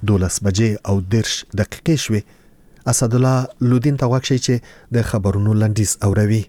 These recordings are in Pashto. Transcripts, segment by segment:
12:10 شوې. اسدالله لودین ته واکشي چې د خبرونو لنډیز اوروي.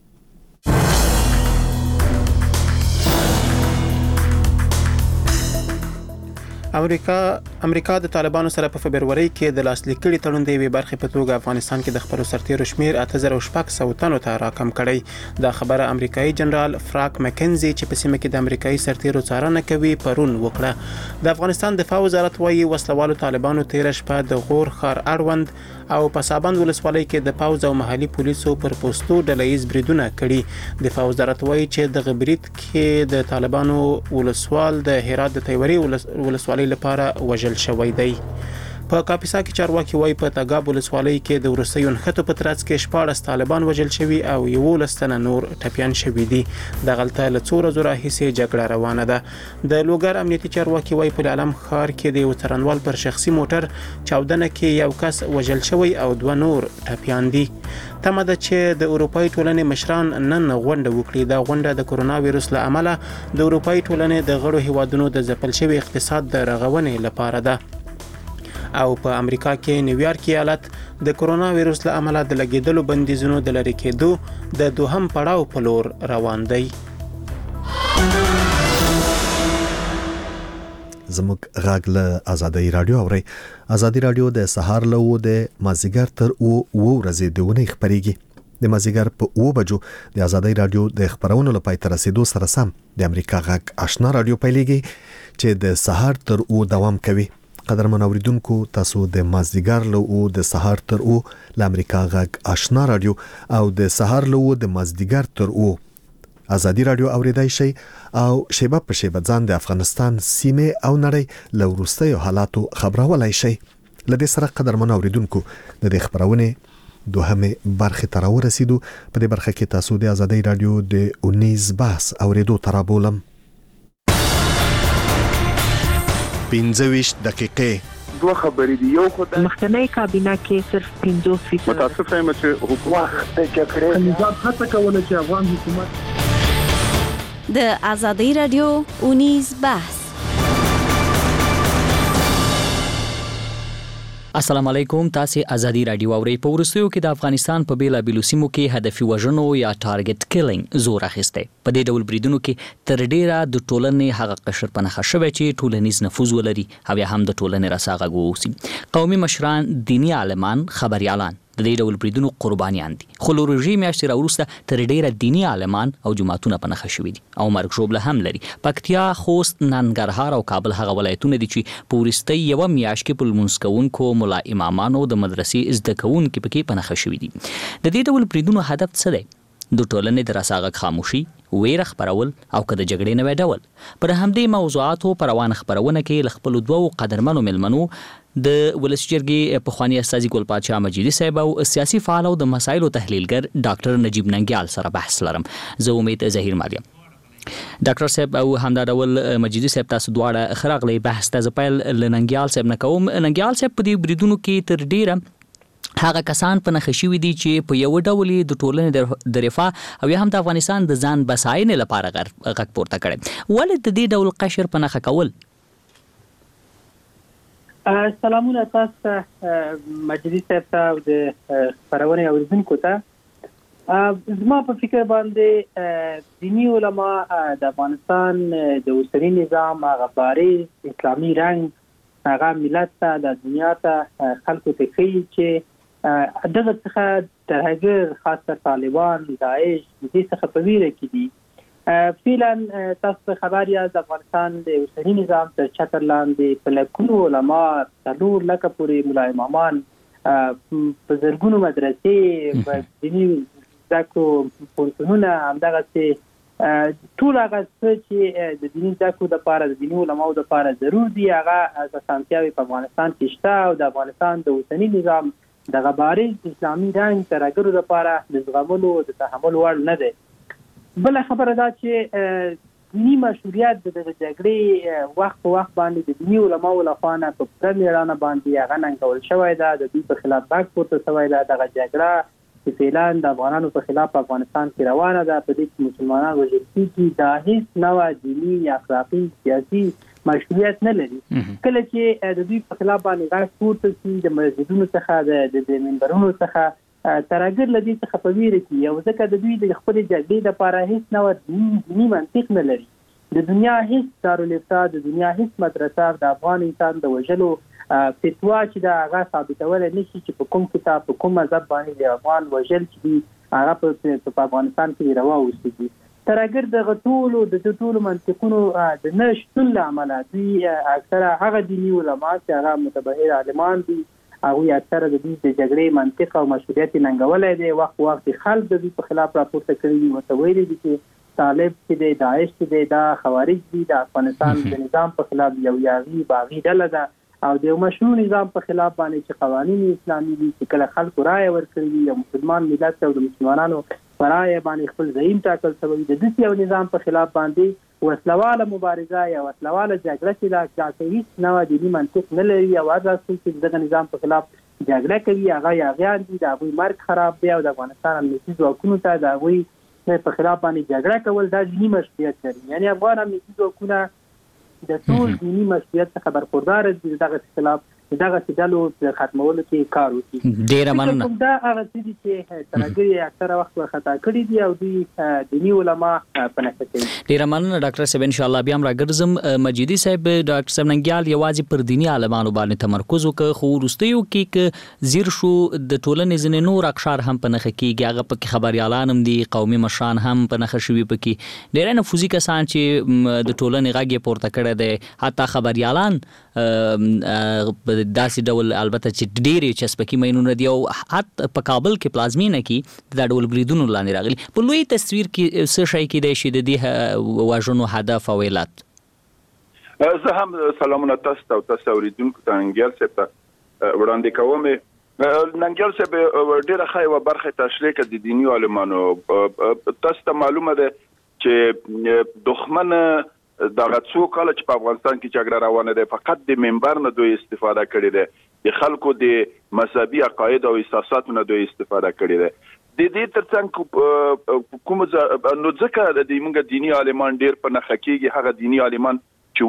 امریکا د طالبانو سره په فبروري کې د لاسلیک کړي تړون د یوې برخې په توګه افغانستان کې د خپل سرتیرو شمیر 8600 تنو ته راکم کړی. دا خبره امریکایي جنرال فرانک مکنزي چې په سیمه کې د امریکایي سرتیرو څارنه کوي پرون وکړه. د افغانستان دفاع وزارت وايي وسلوالو طالبانو تیر شپه د غور ښار اړوند او په سابند ولسوالۍ کې د پوز او محلي پولیسو پر پوسټو ډلهیز بریدونه کړي. دفاع وزارت وايي چې د غبرید کې د طالبانو ولسوال د هرات د تیوري ولسوالۍ لپاره وژل شوی دی. په کاپیسا کې چارواکي وايي په تګاب ولسوالۍ کې د وروستیو نښتو په ترڅ کې 14 طالبان وژل شوي او 11 تنه نور ټپیان شوي دي. د غلطه له څو ورځو راهیسې جګړه روانه ده. د لوګر امنیتي چارواکي وايي په عالم ښار کې د یو څارنوال پر شخصي موټر چاودنه کې یو کس وژل شوی او 2 نور ټپیان دي. تمه ده چې د اروپאי ټولنې مشران نن غونډه وکړي. دا غونډه د کورونا وایروس له امله د اروپאי ټولنې د غړو هیوادونو د ځپل شوي اقتصاد د رغونې لپاره ده. او په امریکا کې نیویارک ایالت د کورونا وایروس له امله د لګیدلو بندیزونو د لری کېدو د دوهم پړاو په لور روان دی. زموږ غږ له آزادۍ رادیو اوري. آزادۍ رادیو د سهار له د مازیګر تر 2 د خبريږي. د مازیګر په 2 بجو د آزادۍ رادیو د خبرونو لپاره تر رسیدو سره سم د امریکا غږ آشنا رادیو پیلېږي چې د سهار تر 2 دوام کوي. قدرمن اوریدونکو تاسو د مازیګر له د سهار تر 2 ل امریکا غږ آشنا رادیو او د سهار له د مازیګر تر 2 آزادۍ رادیو اوریدای شي او شیبه په شیبه ځان د افغانستان سیمه او نړۍ له وروستیو حالاتو خبرولای شي. لدې سره قدرمن اوریدونکو د خبرونه دوهمه برخه تر ورسېدو. په دې برخه کې تاسو د آزادۍ رادیو د 19 بحث اوریدو ترابولم 15 دقیقې دوه خبرې دی. یو خدای مخکنی کابینه کې صرف 15% متاسف یم چې حکومت د جګړې نظام هڅه کوله چې افغان حکومت د آزادۍ رادیو 19 بحث. السلام علیکم. تاسو آزادۍ رادیو اورئ. په ورسېو کې د افغانستان په بیلا بیلو سیمو کې هدفي وژنو یا ټارګټ کیلینګ زور اخیسته. په دې ډول بریدونو کې تر ډیره د ټولنې هغه قشر په نخښه شوی چې ټولنیز نفوذ ولري او یا هم د ټولنې راساغه ګوسی. قومي مشران، دینی عالمان، خبريالان د دې ډول بریدونو قربانیان دي. خو له رژیم میاشتې راوروسته تر ډیره دینی عالمان او جماعتونه په نخښه شوي دي او مرګ ژوبله هم لري. پکتیا، خوست، ننګرهار او کابل هغه ولایتونه دي چې په وروستۍ یوه میاشت کې په لمونځ کوونکو ملا امامانو د مدرسې زده کوونکو پکې په نخښه شوي دي. د دې ډول بریدونو هدف څه دی؟ د ټولنې د راساغه خاموشي، ویره خبرول او که د جګړې نوې ډول. پر همدې موضوعاتو پر روان خبرونه کې ل خپل دوو قدرمنو ملمنو د ولسی جرګې پخوانی استاذ ګل پادشاه مجیدي صاحب او سیاسي فعال او د مسایلو تحلیلګر ډاکټر نجیب ننګیال سره بحث لرم. زه امید ظهیر مالیم. ډاکټر صاحب او همدا ډول مجیدي صاحب تاسو دواړه خراغلی بحث ته پیل لننګیال صاحب نه کوم. ننګیال صاحب په دې بریدونو کې تر ډیره هغه کسان په نخښه شوي دي چې په یو ډول د ټولنې د رفاه او یا هم د افغانستان د ځان بساینې لپاره غږ پورته کړي. ولې د دې ډول قشر په نخښه کول؟ سلامونه تاسو مجلس ته او د خبرونه اوریدونکو ته. زما په فکر باندې دینی علما د افغانستان د اوسنی نظام هغه بارز اسلامي رنګ هغه ملت ته د دنیا ته خلکو ته کوي چې دغه څخه ترهګر خاصه طالبان، داعش د دې څخه په ویره کې دي. فعلا تاسو خبر یاست د افغانستان د اوسنی نظام تر چتر لاندې په لکونو علما، 4 لکه پورې ملا امامان، په زرګونو مدرسې، په دیني زده کړو پوهنتونونه، همدغسې ټول هغه څه چې د دیني زده کړو دپاره د دیني علماو دپاره ضرور دي هغه اسانتیاوې په افغانستان کې شته او د افغانستان د اوسني نظام دغه بارز اسلامي رنګ ترهګرو دپاره د زغملو د تحمل وړ نه دی. بله خبره دا چې دیني مشروعیت د جګړې وخت په وخت باندې د دیني علماو لخوا نه په پوره مېړانه باندې هغه ننګول شوی ده. د دوی په خلاف غږ پورته شوی ده. دغه جګړه چې فعلا د افغانانو په خلاف په افغانستان کې روانه ده، په دې کې مسلمانان وژل کېږي. دا هیڅ نوع دیني، اخلاقي، سیاسي مشروعیت نه لري. کله چې د دوی په خلاف باندې غږ پورته شي د مسجدونو څخه د منبرونو څخه ترګر لدی څخه په ویره کې او ځکه د دوی د خپل جګړې لپاره هیڅ نوع دیني منطق نه لري. د دنیا هیڅ دارالفتاء د دنیا هیڅ مدرسه د افغان انسان د وژلو فتوا چې دا هغه ثابتول نشي چې په کوم کتاب په کوم مذهب باندې د افغان وژل چې هغه په افغانستان کې روا اوسېږي. تر اگر د غټولو د ټولو منطقونو د نشټون لامل دوی اکثره هغه دیني علما چې هغه متبهر عالمان دي هغه اکثره د دې جګړې منطق او مشروعیت ننګولای دي. وخت خلک د دې په خلاف راپورته کړي دي متویل دي چې طالب چې د داعش چې د خوارج دي د افغانستان د نظام په خلاف یو یاغي باغی ډله ده او د مشروع نظام په خلاف باندې چې قوانین اسلامي دي چې کله خلکو رائے ورکړي دي او مسلمان ملت او د مسلمانانو رائے باندې خپل زعیم ټاکل شوی د دې یو نظام په خلاف باندې وسلواله مبارزه یا وسلواله جګړه چې دا هیڅ نوع دیني منطق نه لري او هغه چې دغه نظام په خلاف جګړه کوي هغه یاغیان دي د هغوی مرګ خراب دی او د افغانستان امنیتي ځواکونو ته د هغوی په خلاف باندې جګړه کول دا دیني مشروعیت لري. یعنی افغان امنیتي ځواکونه د ټول دیني مشروعیت څخه برخوردار دي دغه خلاف دغه ډلو ختمولو کې کار وکړي. ډیره مننه. دا هغه څه دي چې ترګي اکثره وخت خطا کړی دي او دوی دیني علما په نښه کوي. ډیره مننه ډاکټر صاحب. ان شاء الله بیا هم راګرځم. مجیدي صاحب ډاکټر صاحب ننګیال یوازې پر دیني عالمانو باندې تمرکز وکړ خو وروستیو کې زیر شو د ټولنې ځینې نور اقشار هم په نښه کېږي. هغه پکې خبريالان هم دي قومي مشران هم په نښه شوي پکې ډیره نفوذي کسان چې د ټولنې غږ یې پورته کړی دی حتی خبريالان داسې ډول البته چې ډېرې چسپکي مینونه دي او حتی په کابل کې پلازمینه کې دا ډول بریدونو لاندې راغلي. په لوی تصویر کې څه شی کېدای شي د دې وژنو هدف او علت؟ زه هم سلامونه تاسو ته او تاسو اوریدونکو ته ننګیال صاحب ته وړاندې کوم. ننګیال صاحب ډېره ښه یوه برخه تشریح کړه د دیني عالمانو. تاسو ته معلومه ده چې دښمن دغه څو کاله چې په افغانستان کې جګړه روانه ده فقط د منبر نه دوی استفاده کړې ده د خلکو د مذهبي عقاید او احساساتو نه دوی استفاده کړې ده. د دې ترڅنګ کوم نو ځکه د موږ دیني عالمان ډېر په نښه کېږي هغه دیني عالمان چې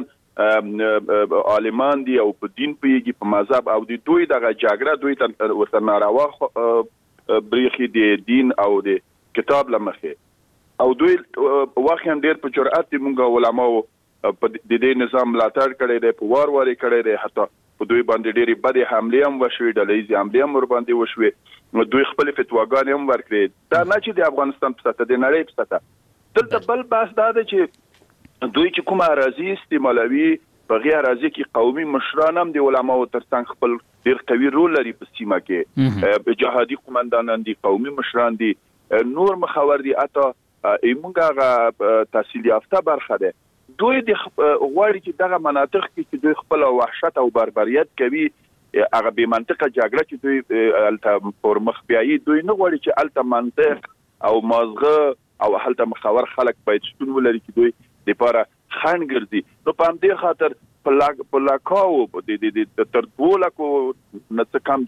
واقعا عالمان دي او په دین پوهېږي په مذهب او د دوی دغه جګړه دوی ته ورته ناروا برېښي د دین او د کتاب له مخې او دوی واقعا ډېر په جرأت دي موږ علماو په دې نظام ملاتړ کړی دی په وار کړی دی حتی په دوی باندې ډېرې بدې حملې هم وشوې ډلهیزې حملې هم ورباندې وشوې دوی خپلې فتواګانې هم ورکړې. دا نه چې د افغانستان په سطحه د نړۍ په سطحه دلته بل بحث دا ده چې دوی چې کومه اراضي استعمالوي په هغې اراضي کې قومي مشران هم د علماو ترڅنګ خپل ډېر قوي رول لري په سیمه کې. جهادي قومندانان دي قومي مشران دي نور مخور دي حتی موږ هغه تحصیل یافته برخه ده. دوی د غواړي چې دغه مناطق کې چې دوی خپل وحشت او بربریت کوي هغه بې منطقه جګړه چې دوی هلته پر مخ بیایي دوی نه غواړي چې هلته منطق او مازغه او هلته مخور خلک باید شتون ولري چې دوی دپاره خنډ ګرځي. نو په همدې خاطر په لاکاو تر 2 لکو نه څه کم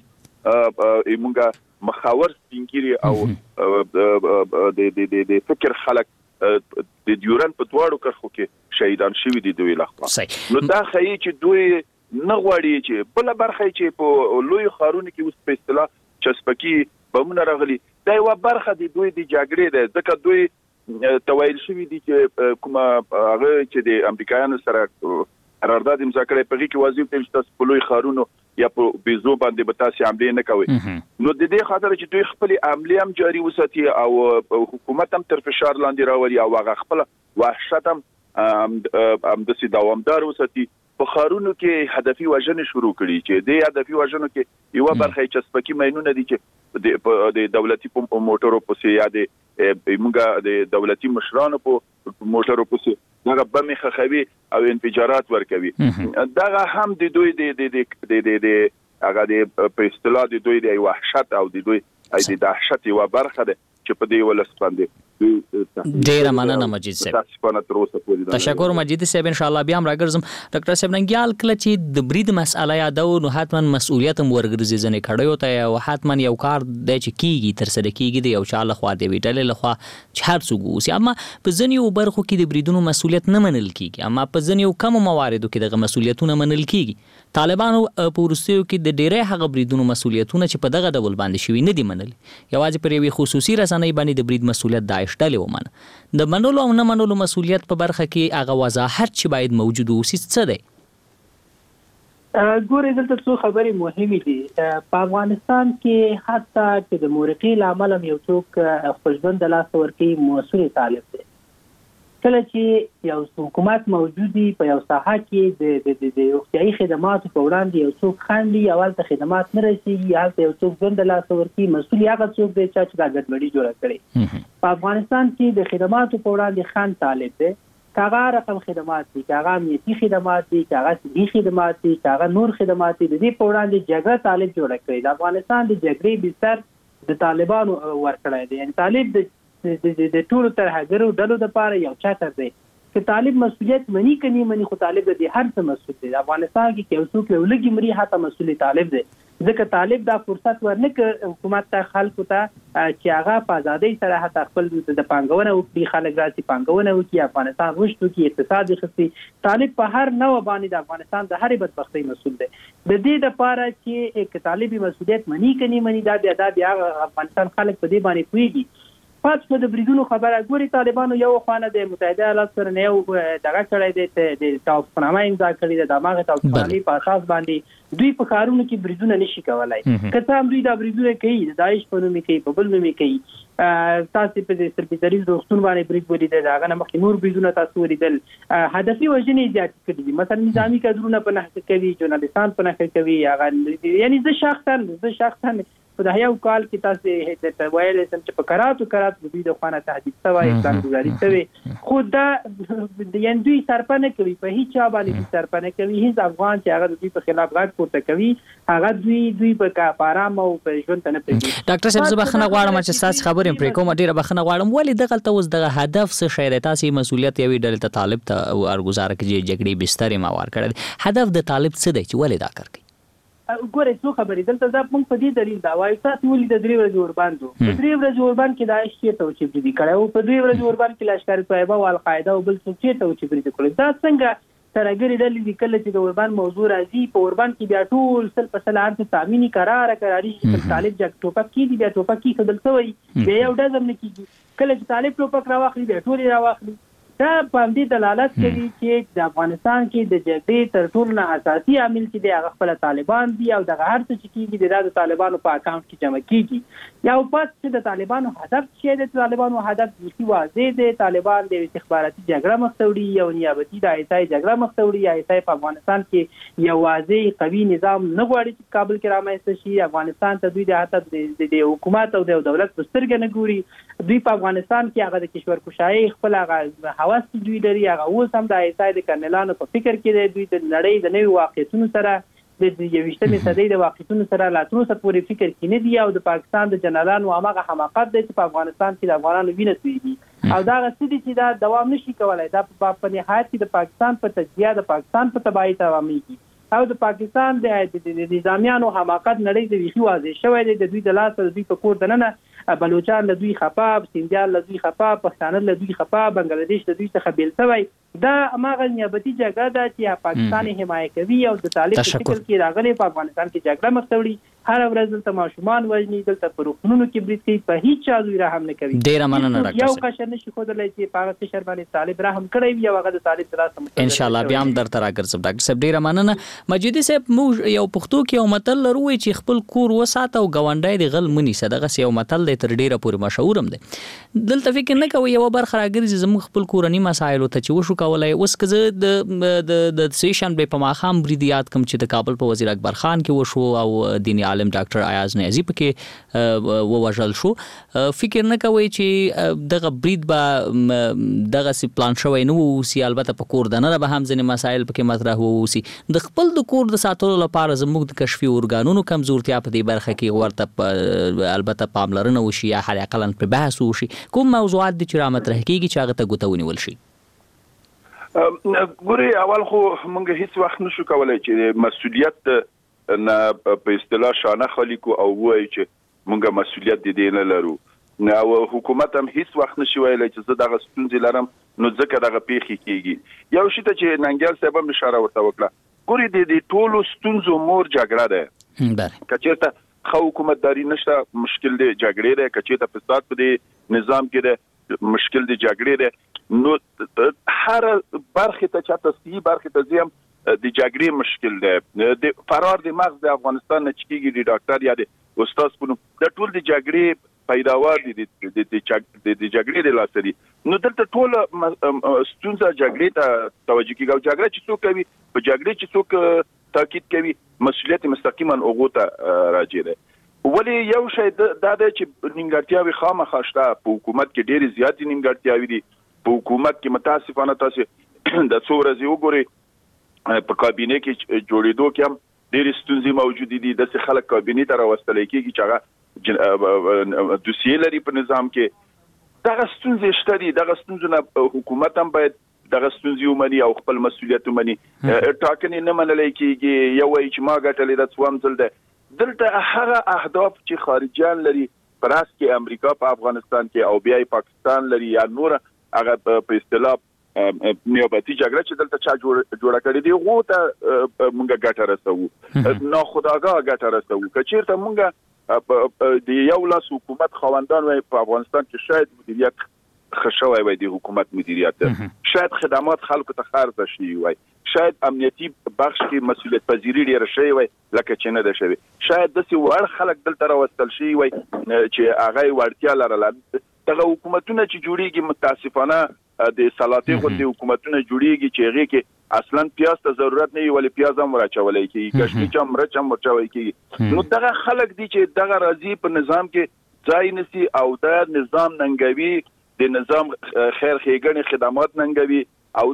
موږ مخاور سپینګیري او د فکر خلک د ډیورن په دواړو کرښو کې شهیدان شوي دي دوی لخوا. نو دا ښیي چې دوی نه غواړي چې بله برخه چې په لوی ښارونو کې اوس په اصطلاح چسپکي بمونه راغلي دا یوه برخه د دوی د جګړې ده ځکه دوی تویل شوي دي چې کومه هغه چې د امریکایانو سره قرارداد امضا کړی په هغې کې واضح دی چې تاسو په لوی ښارونو یا په بیزو باندې به تاسې حملې نه کوئ. نو د دې خاطر چې دوی خپلې حملې هم جاري وساتي او حکومت هم تر فشار لاندې راولي او هغه خپله وحشت هم همداسې دوامدار وساتي. په ښارونو کې هدفي وژنې شروع کړي چې د هدفي وژنو کې یوه برخه یې چسپکي ماینونه دي چې د دولتي موټرو پسې یا د موږ د دولتي مشرانو په موټرو پسې دغه بمې خښوي او انفجارات ورکوي. دغه هم د دوی د هغه د په اصطلاح د دوی د وحشت او د دوی د دهشت یوه برخه ده. چې په دې ولس باندې ډیر مننه مجید صاحب. تشکر مجید صاحب. ان شاء الله بیا هم راګرځم. ډاکټر صاحب ننګیال کله چې د برید مسأله یادو نو حتما مسؤلیت هم ورګرځي ځنې کړیو ته او حتما یو کار د چې کیږي تر سره کیږي د یو چا له خوا دی ویټل له خوا چې هر څوک اوسي اما په ځینو برخو کې د بریدونو مسؤلیت نه منل کیږي اما په ځینو کم مواردو کې دغه مسؤلیتونه منل کیږي. طالبانو په وروستیو کې د ډیری هغه بریدونو مسؤلیتونه چې په دغه ډول باندې شوي نه دي منل. یوازې پر یوې خصوصي رسنۍ باندې د برید مسؤلیت داعش ډلې ومنه. د منلو او نه منلو مسؤلیت په برخه کې هغه وضاحت چې باید موجود اوسي څه دی؟ ګورې دلته څو خبرې مهمې دي. په افغانستان کې حتی چې د مورقي لامل یو څوک خوشبند لاس ورکوي مسؤل طالب دی. کله چې یو حکومت موجودي په یو ساحه کې د روغتیايي خدماتو په وړاندې یو څوک خاندي اول ته خدمات نه رسیږي هلته یو څوک ځنډ لاس ورکوي مسؤل هغه څوک دی چې دا ګډوډي جوړه کړي. په افغانستان کې د خدماتو په وړاندې خان طالب دی کاغه رقم خدمات دي کاغه امنیتي خدمات دي کاغه صحي خدمات دي کاغه نور خدمات دي د دې په وړاندې جګړه طالب جوړه کړي. د افغانستان د جګړې بستر د طالبانو ورکړی دی. یعنی طالب د ټولو ترهګرو ډلو لپاره یو چاته دی چې طالب مسؤلیت مني کني مني خو طالب د هر څه مسؤل دی. د افغانستان کې یو څوک یو لګي مري حتی مسؤل طالب دی ځکه طالب دا فرصت ورنکړ حکومت ته خلکو ته چې هغه په ازادۍ سره حتی خپل د پانګونه وکړي خلک راسي پانګونه وکړي افغانستان رشد وکړي اقتصاد خسي. طالب په هر نوع باندې د افغانستان د هرې بدبختۍ مسؤل دی. د دې لپاره چې طالبي مسؤلیت مني کني مني دا بیا افغانستان خلک په دې باندې کوي. پات په د بریدونو خبره ګوري طالبانو یو خوانه د متحده ایالات سره نه یو دغه کړی دی د توافقنامه امضا کړې ده. د هغه توافقنامې په اساس باندې دوی په کارونو کې بریدونه نشي کولای. که څه هم دوی دا بریدونه کوي د داعش په نوم کوي په بل نوم کوي. تاسو په دې سربېزاریز روغتون باندې برید ولیدل هغه نه مخکې نور بریدونه تاسو ولیدل. هدفي وژنې زیات کړي دي مثلا نظامی کادرونه په نښه کوي ژورنالیستان په نښه کوي هغه یعنی زه شخصا په د یو کال کې تاسو ته وایي چې په کراتو دوی د خوانه تهدید شوی ځان گزاري شوی خو دا یعنی دوی سرپنه کوي په هیڅ چا باندې سرپنه کوي. هیڅ افغان چې هغه دوی په خلاف غږ پورته کوي هغه دوی په کارام او په ژوند نه پېږي. ډاکټر صاحب زه بخښنه غواړم چې تاسو خبرې پرې کوم ډیره بخښنه غواړم ولې دغه اوس دغه هدف څه شی دی تاسو مسؤلیت یوې ډلې ته طالب ته ورګزار کړي جګړې بستر ماوار کړی هدف د طالب څه دی چې ولې دا کار کوي؟ ګورې څو خبرې دلته دا موږ په دې دلیل دا وایو تاسو ولې د 3 ورځې اورباندو په 3 ورځې اورباند کې داعش چیرته و چې برید کړی او په 2 ورځې اورباند کې لشکر طیبه او القاعده او بل څوک چیرته و چې برید کړی. دا څنګه ترهګرې ډلې دي کله چې د اورباند موضوع راځي په اورباند کې بیا ټول سل په سل هر څه تامینی قراري چې طالب جګ ټوپک کیږي بیا ټوپک کې خدل شوی بیا یو ډزم نه کیږي کله چې طالب ټوپک راواخلي بیا ټول راواخلي. دا په دې دلالت کوي چې د افغانستان کې د جګړې تر ټولو نه اساسي عامل چې د هغه خپل طالبان دي او د هر څه چې کیږي د طالبانو په اکاونټ کې جمع کیږي. یا پس چې د طالبانو هدف چې د طالبانو هدف د واضح دی طالبان د استخباراتي جګړه مخته یو نیابتي د ایسای جګړه مخته وړي. ایسای په افغانستان کې یو واضح قوي نظام نه غواړي چې کابل کې رامنځته شي. افغانستان ته دوی د حتی د حکومت او د دولت په سترګه نه ګوري. دوی په افغانستان کې هغه د کشور کشای خپل هغه حواس دوی لري هغه اوس هم د ایسای د کرنلانو په فکر کې دی. دوی د نړۍ د نوي واقعیتونو سره د 21مې صدۍ د واقعیتونو سره لا تر اوسه پورې فکر کې نه دی او د پاکستان د جنرالانو هغه حماقت دی چې په افغانستان کې د افغانانو وینه تویږي او دا غسدي چې دا دوام نشي کولای. دا په نهایت کې د پاکستان په تجزیه د پاکستان په تباہي تمامېږي او د پاکستان د نظامیانو حماقت نړۍ د ویخي واضح شوی دی. د دوی د لاس د دوی په کور دننه بلوچستان له دوی خپا سیندیان له دوی خپا پښتانه له دوی خپا بنگلاديش له دوی څخه بیل شوی. دا اماغه نیابتي جګړه ده چې پاکستان حمایت کوي او د طالب په شکل کې راغلي په افغانستان کې جګړه مختوړي. هر ورځ دلته ماشومان وژني دلته پر روغتونونو کې برید کوي په هیڅ چا دوی رحم نه کوي. ډیر مننه ډاکټر یو قشر نشي خودلای چې په هغه شر باندې طالب رحم کړی وي او هغه د طالب تراسه ان شاء الله بیا هم درته راګرځم. ډاکټر صاحب ډیر مننه. مجیدي صاحب موږ یو پښتو کې یو متل لرو چې خپل کور وساته او غونډای دی غل منی صدقه یو متل دی تر ډیره پورې مشهور هم دی. دلته فکر نه کوي یو برخه راګرځي زموږ خپل کورنی مسایل ته چې وشو کولای. اوس که د سیشن به په ماخام بریدیات کم چې د کابل په وزیر اکبر خان کې وشو او دینی عالم ډاکټر ایاز نیازی پکې ووژل شو. فکر نه کوي چې دغه برید به دغه سی پلان شوی نه ووسی، البته په کور دننه به هم ځینې مسایل پکې مطرح ووسی. د خپل د کور د ساتلو لپاره زموږ د کشفي ارګانونو کمزورتیا په دې برخه کې ورته البته پاملرنه وشي یا حد اقل په بحث وشي. کوم موضوعات دي چې را مطرح کیږي چې هغه ته ګوته ونیول شي؟ ګوري اول خو موږ هیڅ وخت نشو کولای چې مسؤلیت نه په اصطلاح شانه خالی کو او وایي چې موږ مسؤلیت دې نه لرو. او حکومت هم هیڅ وخت نشي ویلای چې زه دغه ستونزې لرم نو ځکه دغه پیښې کیږي. یو شی ته چې ننګیال صاحب هم اشاره ورته وکړه، ګوري د ټولو ستونزو مور جګړه ده. کچېرته خو حکومتداري نشته مشکل دی جګړې ده، کچېرته فساد په دې نظام کې ده مشکل دی جګړې ده. نو هر برخه ته چاته صحیح برخه ته زم د جګړې مشکل ده. د فرار د مغز د افغانستان نه چکیږي د ډاکټر یا د استاد په د ټول د جګړې پیداوار دي د جګړې د لاسري. نو دلته ټول ستونزه جګړې ته توجه کیږي. جګړه چې څوک کوي په جګړې چې څوک تاکید کوي مسؤلیت مستقیما اوغه ته راځي ده. ولی یو شی دا ده چې نیمګړتیاوي خامخا شته په حکومت کې ډېری زیاتې نیمګړتیاوي دي. په حکومت کې متاسفانه تاسو د څو ورځې وګورئ په کابینه کې جوړېدو کې هم ډېرې ستونزې موجود دي. داسې خلک کابینه ته راوستل کېږي چې هغه دوسیې لري په نظام کې. دغه ستونزې شته دي. دغه ستونزونه حکومت هم باید دغه ستونزې ومني او خپل مسؤلیت ومني. ټاکنې نه منل کېږي، یو وایي چې ما ګټلې ده څوام ځل ده. دلته هغه اهداف چې خارجيان لري پراس کې امریکا په افغانستان کې او بیا پاکستان لري یا نور هغه په اصطلاح نیابتي جګړه چې دلته چا جوړه کړې دي غو ته مونږه ګټه رسو نو خداګاه ګټه رسو. کچېرته مونږه د یو لاس حکومت خواندان وای په افغانستان کې شاید مدیریت خښوي وای د حکومت مدیریت شاید خدمات خلکو ته خرڅ شي وای، شاید امنیتي بخش کې مسؤلیت پذیری ډیر شي وای لکه چې نه ده شوی، شاید د سی وړ خلک دلته راوستل شي وای چې هغه ورتیا لرله. دغه حکومتونه چې جوړیږي متاسفانه د سلاطین غوندي حکومتونه جوړیږي چې هغه کې اصلا پیاز ته ضرورت نه وي ولی پیاز هم راچولای کیږي، کشمش هم مرچ هم ورچوي کیږي. نو دغه خلک دي چې دغه راضي په نظام کې ځای نسی او د نظام ننګوي، د نظام خیر ښېګڼې خدمات ننګوي او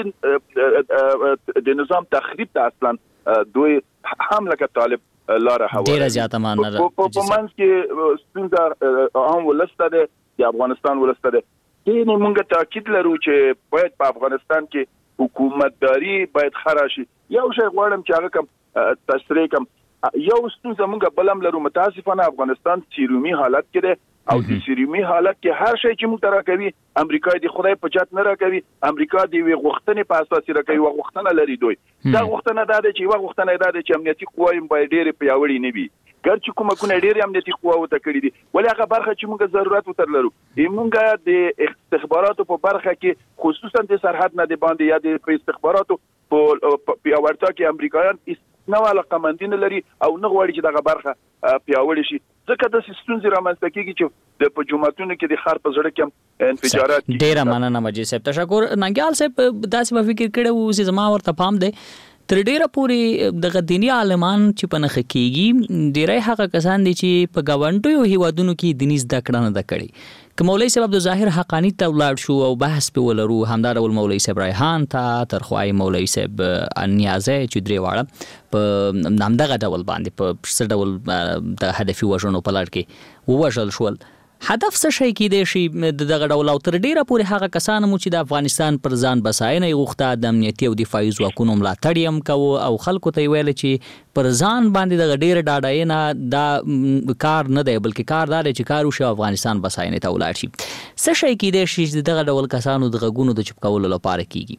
دوی د نظام تخریب ته اصلا دوی هم لکه طالب لاره هوا ډیره زیاته معنی ده. په منځ کې ستونزه هم ولسته ده د افغانستان ولسته ده. دې موږ تاکید لرو چې باید په افغانستان کې حکومتداري باید خراشي. یو شی غواړم چې هغه کوم تشریح کوم، یو ستونزه موږ بلم لرو متاسفانه افغانستان سیرومي حالت کې ده او د سیرومي حالت کې هر شی چې موږ ترا کوي امریکا د خدای په چات نه راکوي، امریکا د وی غوښتنې په اساس راکوي. غوښتنه لري دوی دا غوښتنه ده چې غوښتنه ده چې امنیتي قوایم باید ډېر پیاوړي نه وي، ګرچې کومه ډېر امنیتي قوا وته کړی دي ولې هغه برخه چې موږ ضرورت وتر لرو موږ د استخباراتو په برخه کې خصوصا د سرحد نه دی باندې یا د استخباراتو په پیاوړتیا کې امریکایان نو علاقه مندین لري او نه غواړي چې دغه برخه پیاوړی شي. ځکه د ستونزې رامنځته کیږي چې د په جمعتونو کې د خار په زړه کې انفجارات. ډیره مننه مجید صاحب، تشکر. ننګیال صاحب داسې په فکر کړو چې زما ورته پام دی تر ډیره پورې دغه دینی عالمان چې په نخ کېږي ډیره هغه کسان دي چې په گاونډیو هیوادونو کې دیني زده کړه نه کړي. که مولوی صاحب عبدالظاهر حقانی ته ولاړ شو او بحث په ولرو، همدا ډول مولوی صاحب ریحان ته ترخوای مولوی صاحب نیازه چې درې واړه په همدغه ډول باندې په څه ډول د هدفي وژنو په لړ کې ووژل شول. هدف څه شي کېدای شي دغه ډول او تر ډیره پورې هغه کسان مو چې د افغانستان پر ځان بساینه غوښته د امنیتي او دفاعي ځواکونو ملاتړ یې هم کوو او خلکو ته ویل چې پر ځان باندې دغه ډیره ډاډاینه دا کار نه دی بلکې کار دا دی چې کار وشي افغانستان بساینه ته ولاړ شي. څه شي کېدای شي چې دغه ډول کسانو د غږونو د چوپ کولو لپاره کیږي؟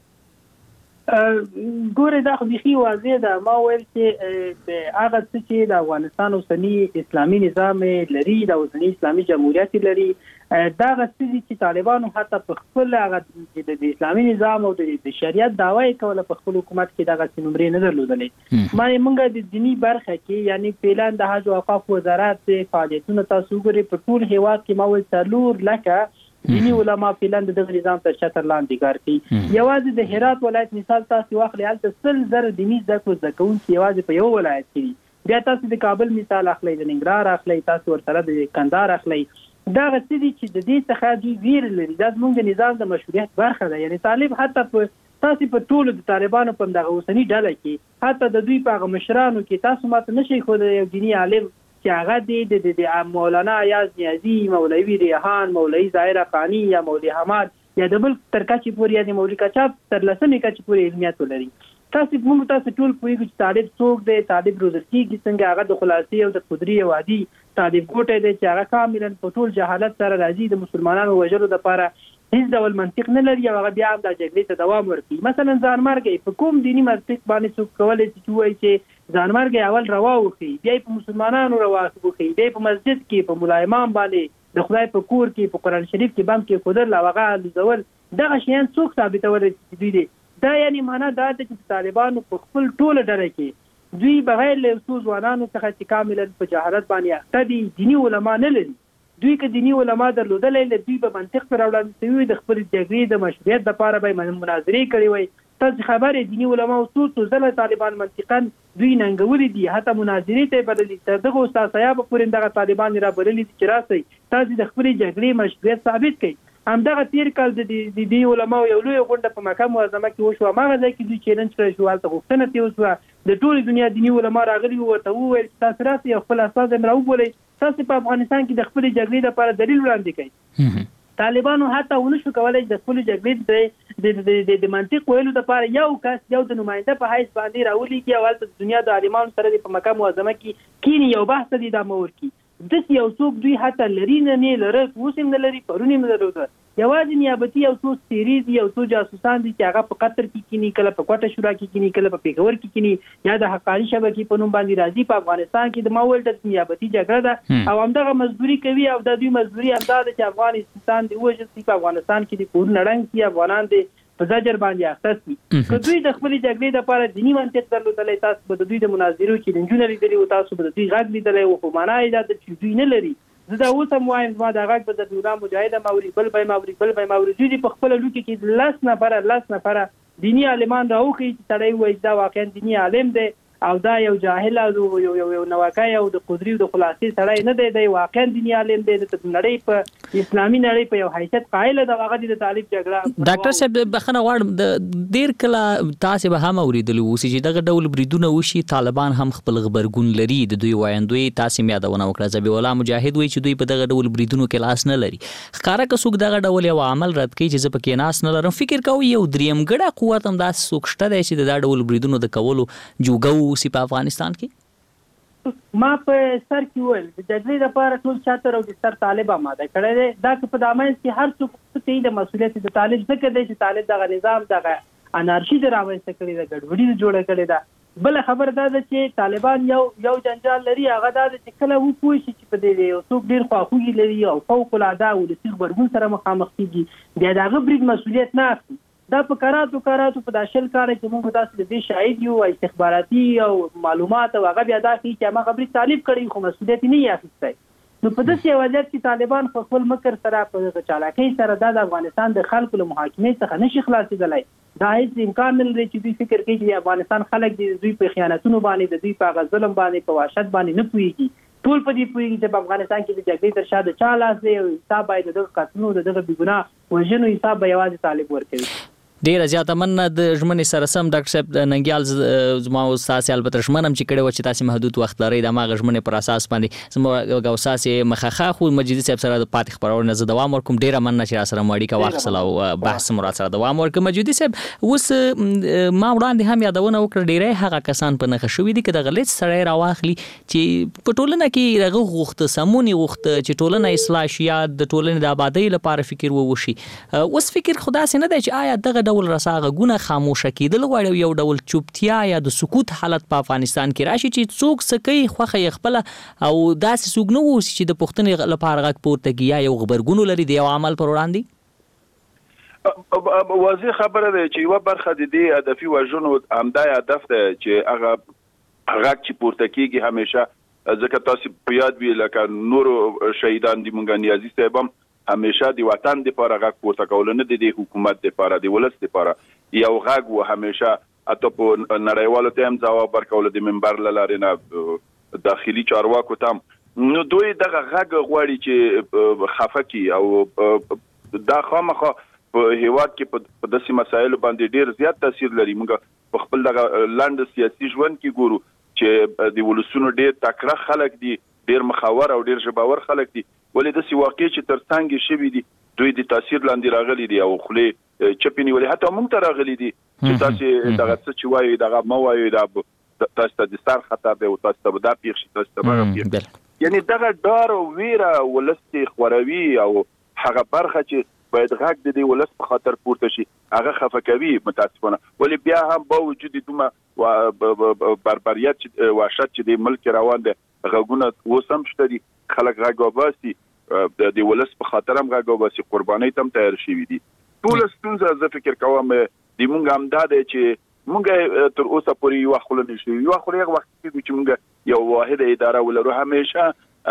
ګوره دا خو بيخي واضح ده. ما ویل چې هغه څه چې د افغانستان اوسنی اسلامي نظام لري، د اوسنی اسلامي جمهوریت لري، دا څه چې طالبانو حتی په خپل هغه د اسلامي نظام او د شریعت دعوی کوله په خپل حکومت کې دغه نمرې نه درلودلې. موږ د دینی برخه کې یعنی پیلان د حج او اوقاف وزارت فعالیتونه تاسو ګورئ په ټول هیواد کې ما ویل 4 لکه دینی علما فعلا د نظام تر چتر لاندې کار کوي. یوازې د هرات ولایت مثال تاسو واخلئ، هلته 100,000 دیني زده کوونکي یوازې په یو ولایت کې بیا تاسو د کابل مثال اخلئ، د ننګرهار اخلئ، تاسو ورسره د کندهار اخلئ. دا څه دي چې د دې څخه دوی ویر لري. دا زموږ د نظام د مشروعیت برخه ده. یعنی طالب حتی په تاسو په ټولو د طالبانو په دغه اوسنی ډله کې حتی د دوی په مشرانو کې تاسو ماته نشئ خو د یو دیني عالم چې هغه د مولانا ایاز نیازی، مولوی ریحان، مولوی ظاهر افغانی یا مولوی حماد یا د بل تر کچې پورې یا د مولوی کچاب تر لسمې کچې پورې علمیت ولري. تاسو ټول پوهیږئ چې طالب څوک دی، طالب روزل کېږي څنګه، هغه د خلاصي او د قدري او عادي طالب ګوټی دی چې هغه کاملا په ټول جهالت سره راځي، د مسلمانانو وژلو دپاره هیڅ ډول منطق نه لري او هغه بیا هم دا جګړې ته دوام ورکوي. مثلا ځانمرګی په کوم دیني منطق باندې څوک کولی شي چې ووایي چې ځانمرګی اول روا وښیي، بیا په مسلمانانو روا وښیي، بیا په مسجد کې په ملا امام باندې د خدای په کور کې په قرآن شریف کې بم کېښودل او هغه الوزول، دغه شیان څوک ثابتولی چې دوی دی. دا یعنی معنا دا ده چې طالبانو په خپل ټوله ډله کې دوی بغیر له څو ځوانانو څخه چې کاملا په جهالت باندې اخته دي، دیني علما نه لري. دوی که دیني علما درلودلی دوی به منطق پر وړاندې شوي وي، د خپل جګړې د مشروعیت دپاره به یې مناظرې کړې وی. تاسو خبر یې دیني علما څو ځله طالبان منطقا دوی ننګولي دي، حتی مناظرې ته یې بللي. تر دغه استاد صیابه پورې دغه طالبان را بللي دي چې راسئ تاسو د خپلې جګړې مشروعیت ثابت کړئ. همدغه تیر کال د دې علماو یو لوی غونډه په مکه معظمه کې وشوه. هماغه ځای کې دوی چیلنج کړی شو، هلته غوښتنه ترې وشوه د ټولې دنیا دیني علما راغلي وو، ورته وویل چې تاسو راسئ یو خپل استازی م راوبولئ، تاسو په افغانستان کې د خپلې جګړې لپاره دلیل وړاندې کړئ. طالبانو حتی ونه شو کولی چې د خپلې جګړې د منطق ویلو لپاره یو کس یو د نماینده په حیث باندې راولېږي او هلته د دنیا د عالمانو سره په مکه معظمه کې کینی یو بحث ته ادامه ورکړي. داسې یو څوک دوی حتی لري نه لرل، اوس هم نه لري، پرون هم نه درلوده. یوازې نیابتي یو څو څېرې دي، یو څو جاسوسان دي چې هغه په قطر کې کینی، کله په کوټه شورا کې کینی، کله په پېښور کې کینی، یا د حقاني شبکې په نوم باندې راځي په افغانستان کې. د ما ویل د نیابتي جګړه ده او همدغه مزدوري کوي او د دوی مزدوري همدا ده چې افغانستان دی ووژل شي، په افغانستان کې د کورونه ړنګ شي، افغانان د په زجر باندې اخته شي. که دوی د خپلې جګړې لپاره دیني منطق درلودلی، تاسو به د دوی د مناظرو چیلنجونه لیدلي وو، تاسو به د دوی غږ لیدلی وو، خو معنا یې دا ده چې دوی نه لري. زه دا اوس هم وایم زما دا غږ به د الله مجاهد هم اوري، بل به یې اوري، بل به یې اوري. دوی په خپله لوکې کې 10 نفره دیني عالمان راوښیي چې سړی ووایي دا واقعا دیني عالم دی او دا یو جاهل او یو نواکای او د قدري او د خلاصي سړی نه دی، دی واقعا دیني عالم دی، د نړۍ په اسلامي نړۍ په یو حیثیت قایل دی. هغه د طالب جګړه ډاکټر صاحب بخنه غواړم د ډیر کله تاسو به هم اوریدلی اوسئ چې دغه ډول بریدونه وشي، طالبان هم خپل خبرګون لري، د دوی وایندوی تاسو هم یادونه وکړه ذبیح الله مجاهد وایي چې دوی په دغه ډول بریدونو کې لاس نه لري. ښکاره که څوک دغه ډول یو عمل رد کوي چې زه پکې ناس نه لرم، فکر کوئ یو دریم ګډه قوت هم داسې څوک شته دی چې د دا ډول بریدونو د کولو جوګه واوسي په افغانستان کې؟ ما په سر کې ویل د جګړې لپاره ټول چاتر او د سر طالب آماده کړی دی. دا که په دامنځ کې هر څوک ته د مسؤلیت د طالب ځکه دی چې طالب دغه نظام دغه انارشي د رامنځته کړې ده، ګډوډي جوړه کړې ده. بل خبر دا ده چې طالبان یو جنجال لري، هغه دا ده چې کله وپوه شي چې په دې یو څوک ډېر خواخوږي لري او فوق العاده ولسي غبرګون سره مخامخ کېږي، بیا د هغه برید مسؤلیت نه اخلي. دا په کراتو په دا شل کاله کې موږ تاسو د دې شاهد یو، استخباراتي او معلومات او هغه بیا دا کوي چې هغه خبرې طالب کړي خو مسؤلیت نه یې اخیستی. نو په داسې وضعیت کې طالبان خپل مکر سره په چالاکۍ سره د افغانستان د خلکو له محاکمې څخه نشي خلاصېدلی. دا هیڅ امکان نه لري چې دوی فکر کوي چې د افغانستان خلک د دوی په خیانتونو باندې، د دوی په هغه ظلم باندې، په وحشت باندې نه پوهېږي. ټول په دې پوهېږي چې په افغانستان کې د جګړې تر شا د چا لاس دی او حساب باید د دغه قتلونو د دغه بېګناه وژنو حساب به یوازې طالب ورکوي. ډیره زیاته مننه د ژمنې سره سم ډاکټر صاحب ننګیال زما او تاسو البته ژمنه چې کړې و چې تاسو محدود وخت لرئ د ماغه ژمنې پر اساس باندې زما او تاسو مخخه خو مجیدي صاحب سره د پاتې خبرونه زه دوام ورکوم. ډیره مننه چې سره ماړی کا واخصله او بحث مراد سره دوام ورکوم. مجیدي صاحب اوس ما وړاندې هم یادونه وکړه ډیره هغه کسان په نخښه شوې دي چې د غلیظ سړی راواخلي چې په ټولنه کې رغه غوښته سمونی غوښته چې ټولنه اصلاح شي یا د ټولنې د آبادی لپاره فکر ووشي. اوس فکر خدا سي نه دی چې آیا دغه ډول رساغه ګونه خاموشه کېدل غواړي، یو ډول چوپتیا یا د سکوت حالت په افغانستان کې راشي چې څوک سکی خوخه خپل او داسې څوک نه ووسی چې د پښتنې لپاره غږ پورته کړي یا یو خبرګون لري د یو عمل پر وړاندې. واضح خبره ده چې یو برخه د دې هدفي وژنو همدا هدف ده چې هغه چې پورته کیږي همیشه ځکه تاسو په یاد وی لکه نور شهیدان دي مونږ نیازي صاحب هم همیشه د وطن د لپاره غږ پورته کول نه د حکومت لپاره د ولس لپاره یو غږ و همیشه اته په نړیوالو ته هم ځواب ورکول د منبر لاره نه داخلي چارواکو تام نو دوی دغه غږ غواړي چې خفقي او دا خامخا په هیواد کې په داسې مسایلو باندې ډیر زیات تاثیر لري. موږ په خپل دغه لاند سیاسي ژوند کې ګورو چې د ولسونو ډیر تکړه خلک دي، ډیر مخاور او ډیر ژباور خلک دي، ولې داسې واقع چې ترڅنګ شوي دي دوی د تاثیر لاندې راغلي دي او خله چپینی ولې حتی موږ ته راغلي دي چې تاسو دغه څه چې وایي دغه مو وایي دا تاسو ته د سر خطا به او تاسو ته دا پیښ شي تاسو ته به یعنی دغه ډار او ویره ولستي خوروي او هغه برخه چې باید غږ د دې ولست په خاطر پورته شي هغه خفقوي متاسفانه. ولې بیا هم با وجود دومره بربریت وحشت چې د ملک روان دي غږونه وسم شته دي، خلک غږ وباسي د ولست په خاطر هم غږ وباسي، قرباني تم تیار شي دي. ټول ستونزه زه فکر کوم د مونږ امداد چې مونږ تر اوسه پورې یو خلک نشو یو خلک وخت کې چې مونږ یو واحد اداره ولرو همیشه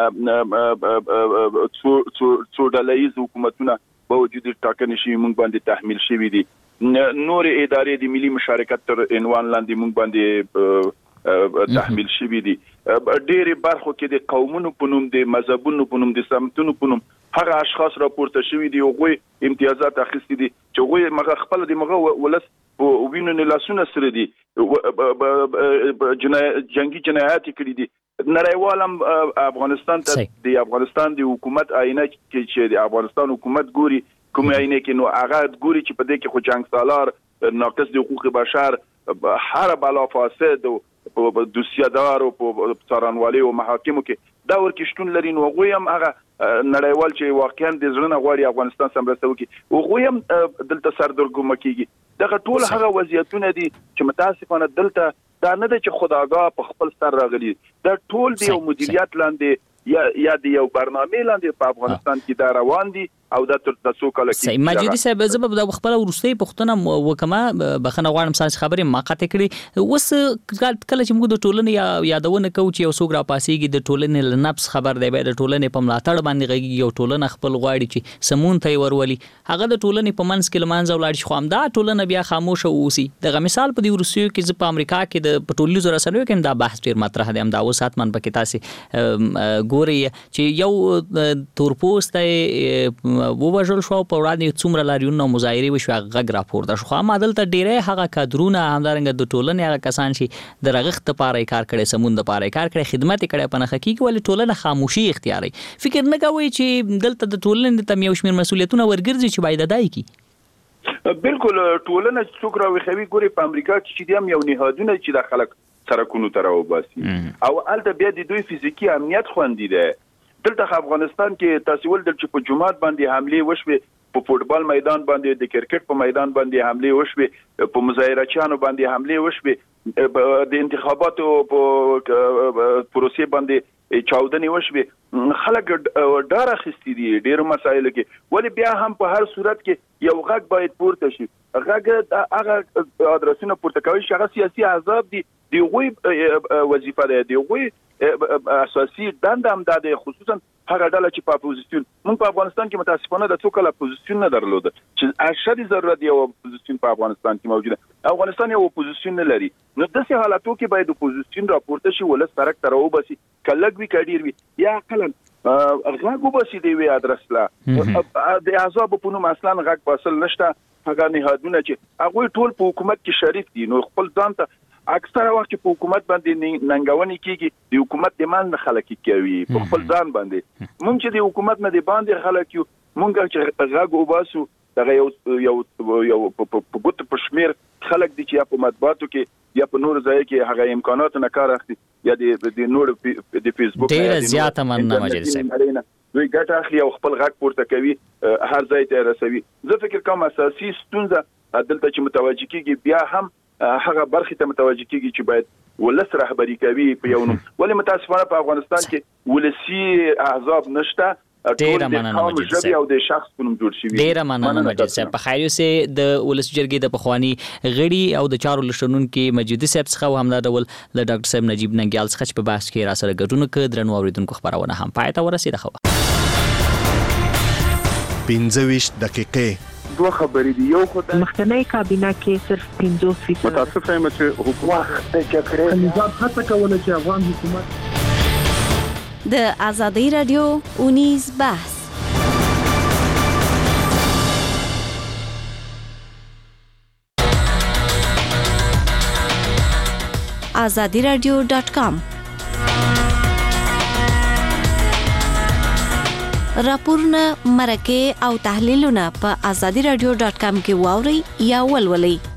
څو ډله‌ییز حکومتونه په وجود ټاکنې شي مونږ باندې تحمیل شوی دي. نور ادارې د ملي مشارکت تر عنوان لاندې مونږ باندې تحمیل شوی دي. ډېرې برخو کې د قومونو په نوم د مذهبونو په نوم د سمتونو په نوم هغه اشخاص راپورته شوی دي او غوي امتیازات اخیستي دي چې غوي مغه خپل د مغه ولس په وینو نه لاسونه سره دي جنگي جنایات کړی دي. نړیوالم افغانستان ته د افغانستان د حکومت آینه کې چې د افغانستان حکومت ګوري کوم آینه کې نو هغه ګوري چې په دې کې خو جنگ سالار ناقص د حقوق بشر هر بلا فاسد او دوسیادار او څارنوالي او محاکمو کې دا ورکه شتون لري نو غویم هغه نړیوال چې واقعا د ځړنه غواړي افغانستان سمرسته وکي او غویم دلته سردرګم کیږي. دغه ټول هغه وضعیتونه دي چې متاسفانه دلته دا نه ده چې خداګاه په خپل سر راغلي، دا ټول دی او مدیریت لاندې یا د یو برنامه لاندې په افغانستان کې دا روان دي او دا تر تاسو کله کې مجیدي صاحب زه به خپل ورستي پښتنه وکما بخنه غواړم ساس خبرې ما قطع کړي وس کله چې موږ د ټولنې یادونه کوو چې یو څوک را پاسيږي د ټولنې له نفس خبر دی به د ټولنې په ملاتړ باندې غږی یو ټولنه خپل غواړي چې سمون ته ورولي هغه د ټولنې په منځ کې لمانځه ولاړ شي خو هم دا ټولنه بیا خاموشه اوسي. دغه مثال په دې روسیو کې په امریکا کې د پټولیزو رسنیو کې دا بحث ډیر مطرح دی. هم دا اوسات من پکې تاسو ګوري چې یو تورپوسته ووژل شو په وړاندې څومره لاریون مظاهره وشو غږ راپورته شو. خو عدالت ډیره هغه کادرونه همدارنګه د ټولنې هغه کسان چې د رغښت لپاره کار کړي سمون لپاره کار کړي خدمت کړي په نخ کې ولې ټولنه خاموشي اختیاري فکر نه کوي چې دلته د ټولنې د تم یو شمیر مسولیتونه ورګرځي چې باید ادای کی. بالکل ټولنه څوک راوخوي ګوري په امریکا کې چې دیم یو نهادونه چې د خلک سرکونو تر او باسي او الته بیا د دوی فزیکی امنیت خوندې ده. دلته افغانستان کې تاسو ول د په جمعات باندې حمله وشوه، په فوتبال میدان باندې د کرکټ په میدان باندې حمله وشوه، په مظاهرچیانو باندې حمله وشوه، د انتخاباتو په پروسې باندې چاودنې وشوه. خلک ډار اخیستي دي ډېر مسایل کې ولې بیا هم په هر صورت کې یو غږ باید پورته شي. غږ هغه ادرسونه پورته کوي چې هغه سیاسي احزاب دي غوي وظیفه ده دی غوي اساسي دنده هم ده خصوصا هغه ډله چې په اپوزیسیون موږ په افغانستان کې متاسفانه د څوک له اپوزیسیون نه درلوده چې ارشدي ضرورت دی او اپوزیسیون په افغانستان کې موجوده. افغانستان یو اپوزیسیون نه لري نو د څه حالاتو کې باید اپوزیسیون راپورته شي ولس سرک تر او بسي کلګ وی کډیر وی یا کلن غږ وبسي دی وی ادرس لا د احزاب په نوم اصلا غږ پاسل نشته. هغه نهادونه چې هغه ټول په حکومت کې شریک دي نو خپل ځان ته اکثره وخت په حکومت باندې ننګونی کیږي د حکومت د مان خلک کوي په خپل ځان باندې. مونږ چې د حکومت نه دی باندې خلک یو مونږ چې غږ وباسو دغه یو په ګوت په شمیر خلک دي چې په مطبوعاتو کې یا په نور ځای کې هغه امکانات نه کار اخلي یا د نور د فیسبوک ډیر زیاته مننه مجلس دوی ګټه اخلي او خپل غږ پورته کوي هر ځای ته رسوي. زه فکر کوم اساسي ستونزه دلته چې متوجه کیږي بیا هم هغه برخه ته متوجه کیږي چې باید ولس رهبری کوي په یو نوم ولې متاسفانه په افغانستان کې ولسی احزاب نشته. ډیر مننه مجلس او د شخص په نوم جوړ شوی. ډیر مننه مجلس په خایو سه د ولس جرګې د پخوانی غړي او د چارو لشنون کې مجیدي صاحب څخه هم دا ډول ل ډاکټر صاحب نجیب ننګیال څخه په بحث کې را سره ګډون کړ درنو اوریدونکو خبرونه هم پاتې ورسېده. خو 15 دقیقې دوه خبرې دي. یو خدای مخکنی کابینه کې صرف 50% متاسفه یم چې حکومت وخت چې کړی نظام هڅه کوله چې افغان حکومت د آزادۍ رادیو اونیز بحث. azadiradio.com راپورونه، مرکې او تحلیلونه په azadiradio.com کې واورئ یا ولولئ.